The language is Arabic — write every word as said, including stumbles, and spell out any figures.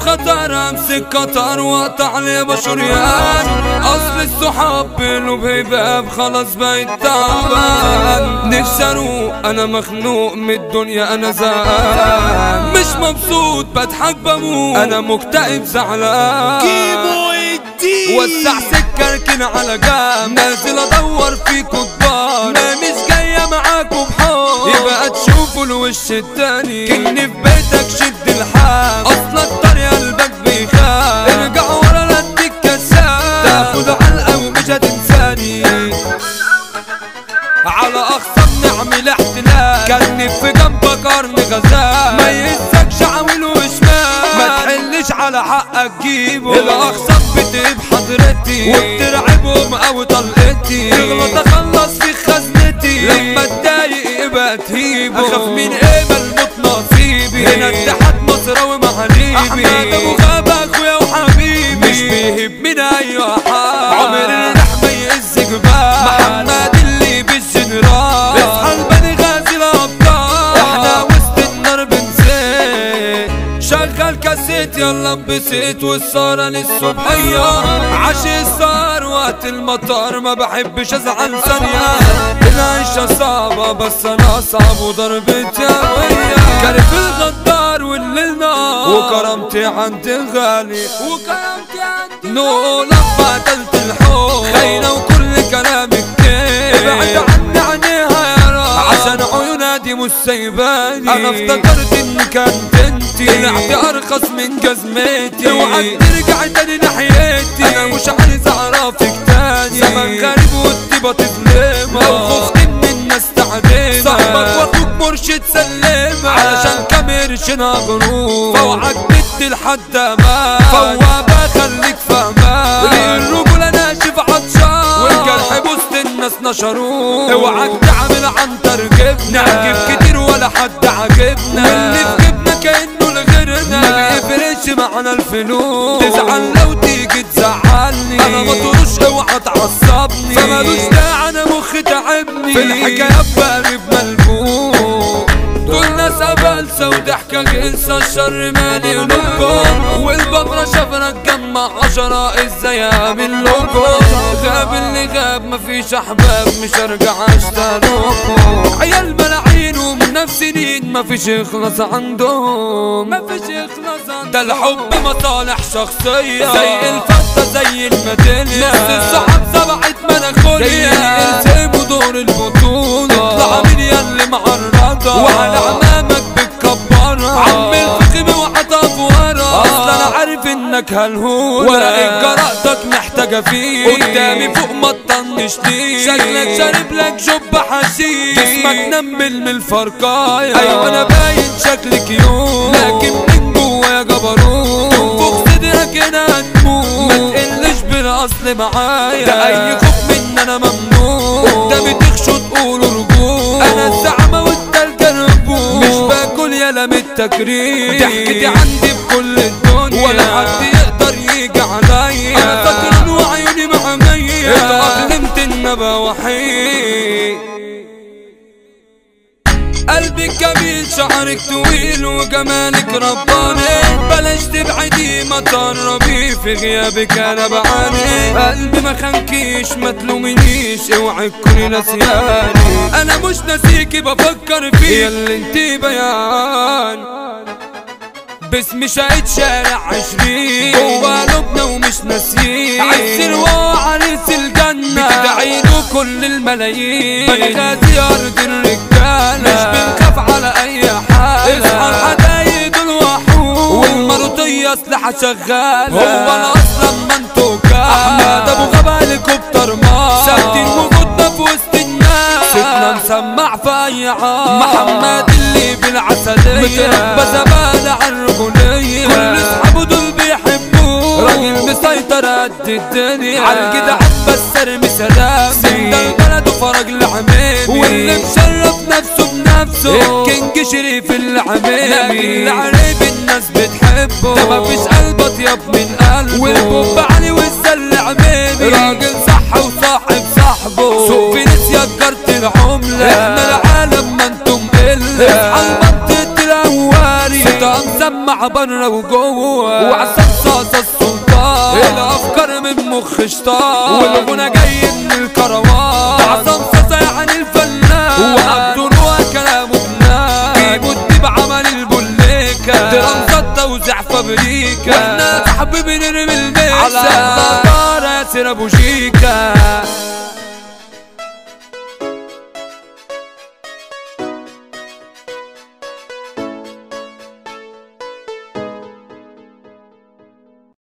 خطر امسك قطر واقطع لي بشريان. اصل الصحاب بينه بهباب خلاص بقيت تعبان. نفسي اروق انا مخنوق من الدنيا انا زهقان. مش مبسوط بضحك بموت انا مكتئب زعلان. جيبوا الدين وسع سكة اركن على جنب. نازل ادور فيكوا كبار ما مش جاية معاكوا بحار. يبقى تشوفوا الوش التاني كني في بيتك شد الحال. اصلك طري قلبك بيخاف. ارجع ورا لا اديك كساب. تاخد علقة ومش هتنساني. على اخصام نعمل احتلال. كني في جنبك قرن غزال. ما يهزكش عويل وشمال. ما تحلش على حقك جيبه. الاخصام بتقيب حضرتي وبترعبهم او طلقتي. تغلط اخلص في خزنتي لما اتضايق يبقى تهيبه. اخاف من ايه ملموت نصيبي. هنا اتحاد مصراوي محاريبي. احمد ابو غابة اخويا وحبيبي. مش بيهب من اي حال. عمر الريح ما يهز جبال. محمد اللي بالجنرال. اصحى البني غازي الابطال. احنا وسط النار بنزيد. شغل كاسيت يلا انبسط والسهرة للصبحية. عشي السهر وقت المطار ما بحبش ازعل ثانية. العيشة صعبة بس انا اصعب وضربتي قوية. كارف الغدار والليل نار وكرامتي عندي غالي. وكرامتي عندي نو لفة قتلت الحب. خاينة وكل كلامك كيف. ابعد عني عينيها يا رب عشان عيونها دي مش سايباني. انا افتكرت ان كانت انتي طلعت ارخص من جزمتي. اوعى ترجعي تاني ناحيتي. انا مش عايز اعرفك تاني. زمن غريب والطيبة تظلمها. لو خفت من الناس تعدينا. صاحبك واخوك مرشد سلمها. علشان كاميرشن غروب. فوعك بنت لحد امان. فوابة خليك فهمان. الرجولة ناشف عطشان. والجرح بوسط الناس نشروه. اوعك تعمل عنتر جبنا. نعجب كتير ولا حد عاجبنا. واللي في جبنا كأنه لغيرنا. ما بيفرقش معنا الفلوس. تزعل لو تيجي تزعلني. انا مطروش اوعى تعصبني. فمالوش داعي انا مخي تعبني. في الحكايات بقلب ملبوس. دول ناس قبلسة وضحكة جنسة. الشر مالي قلوبكم. والبقرة شافنا اتجمع عشرة ازاي اعمل لكم. غاب اللي غاب مفيش احباب مش هرجع اشتغلكم. عيال ملاعين ومن نفس سنين مفيش يخلص عندهم. مفيش يخلص عندهم. ده الحب مصالح شخصية زي الفتة زي الميدالية. نص الصحاب سبعت مناخوليا. التزموا دور البطولة. اطلع من ياللي معرضة. وعلى عمامك بتكبرها. عم الفخم وحطها ورا. اصلا انا عارف انك هالهولة. ورقة جرأتك محتاجة فيه. قدامي فوق ما تطنشتيش. شكلك شارب لك جب حشيش. جسمك نمل من الفرقاية. ايوه انا باين شكلي كيوت. لكن من جوايا جبروت. فوق صدرك هنا هتموت. ما تقلش بالاصل معايا. ده اي خوف من انا ممنوع. قدامي تخشوا تقولوا رجوع. انا الزعمة وانت الكربوع. مش باكل يالا من التكريم. ضحكتي عندي بكل الدنيا. ولا حد يقدر يجي عليا. انا سكران وعيوني محمية. اتأقلمت ان ابقى وحيد. قلبك جميل شعرك طويل وجمالك رباني. بلاش تبعدي ما تقربي في غيابك انا بعاني. قلبي ما خانكيش ما تلومنيش اوعي تكوني ناسياني. انا مش ناسيكي بفكر فيك ياللي انتي بيان. باسم شاهد شارع عشرين. جوا قلوبنا ومش ناسيين. عز الواقع عريس الجنة. بتدعيله كل الملايين. بني غازي ارض الرجالة. مش بنخاف على اي حالة. اصحى الحدايد الوحوش. والمرضية اسلحة شغالة. هو انا اصلا ما انتو كام. احمد ابو غابة هليكوبتر مار. ثابتين وجودنا في وسط الناس. ستنا مسمع في اي عام. محمد اللي بالعسلية. متربى زبالة عالرجولية. كل اصحابه دول بيحبوه. راجل مسيطر قد الدنيا. عالجدع بس ارمي سلام. سند البلد وفرج العميمي. واللي مشرف نفسه بنفسه. الكينج شريف العميمي. لكن العريب الناس بتحبه. ده مفيش قلب اطيب من قلبه. والبوب علي والزل عميمي. راجل صح وصاحب صاحبه. سوق في ناس يجرت العملة. احنا العالم ما انتم قلة. اصحى المنطقة الاواري. ستة مسمع بره وجوه وعصام صاصة السلطان الافكار من مخ شطان والغنى جاي من الكروان عصام صاصة يعني الفنان وعبده كلامه بنان جيبوا الديب عمل البوليكا درامزات توزيع فابريكا واحنا صاحبي بنرمي الميسا على النضارة ياسر ابو شيكا.